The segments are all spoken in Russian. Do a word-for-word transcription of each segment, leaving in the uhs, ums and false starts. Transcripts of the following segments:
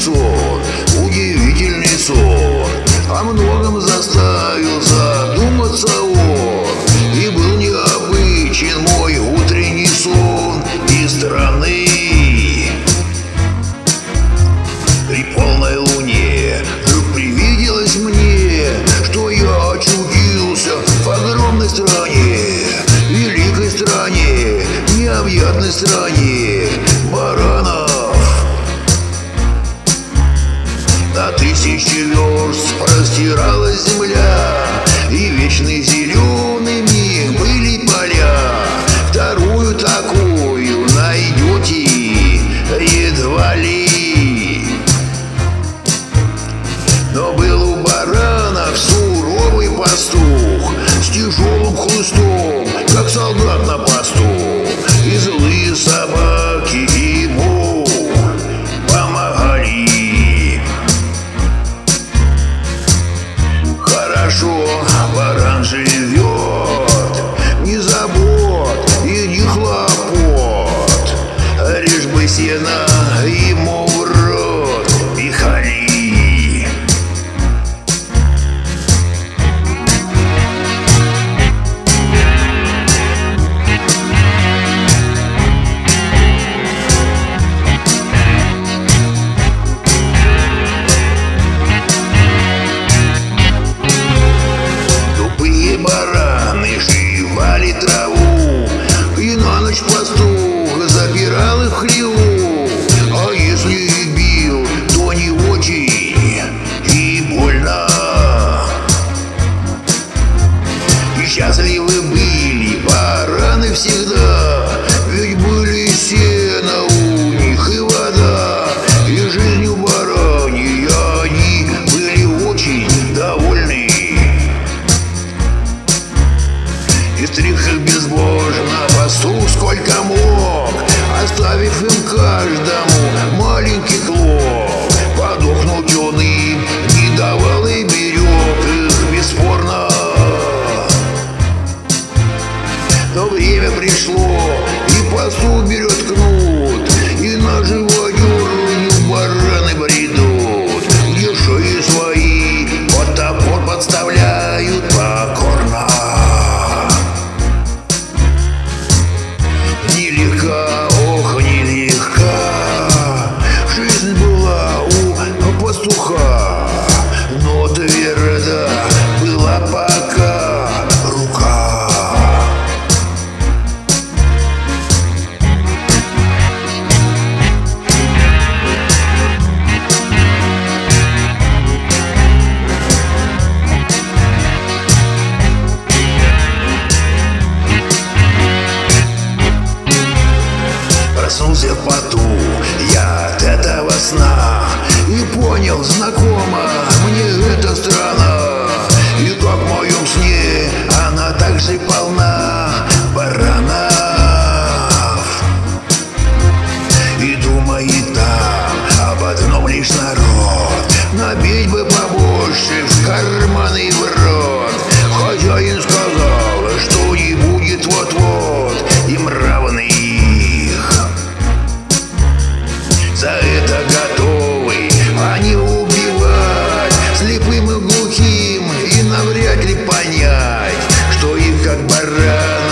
сон, удивительный сон. О многом заставил задуматься он, и был необычен мой утренний сон из страны. При полной луне вдруг привиделось мне, что я очутился в огромной стране, великой стране, необъятной стране баранов. На тысячи верст простиралась земля, и вечной зелеными были поля. Вторую такую найдете едва ли. Но был у баранов суровый пастух с тяжелым хлыстом, как солдат на посту, и злые собаки ему помогали. Хорошо баран живет, ни забот и ни хлопот, лишь бы сено ему в рот пихали. Бараны жевали траву, и на ночь пастух запирал их в хлеву. А если и бил, то не очень и больно. И счастливы были бараны всегда, ведь были сено у них и вода, и жизнью бараньей они были очень довольны. И стриг их безбожно пастух сколько мог, оставив им каждому маленький клок. Подохнуть он им не давал и берег их бесспорно. Но время пришло, и пастух берет кнут, и на живодерню бараны бредут, где шеи свои под топор подставляют покорно. Нелегка, ох, нелегка жизнь была у пастуха, но тверда была пока рука. Проснулся в поту я от этого сна и понял, знакома мне эта страна. И как в моем сне она также полна баранов. И думает там об одном лишь народ, набить бы побольше в карман и в рот. Хозяин сказал, что не будет вот-вот им равных. За это готовы они убивать слепым и глухим, и навряд ли понять, что их как баран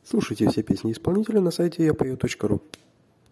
Слушайте все песни исполнителя на сайте я пою точка ру.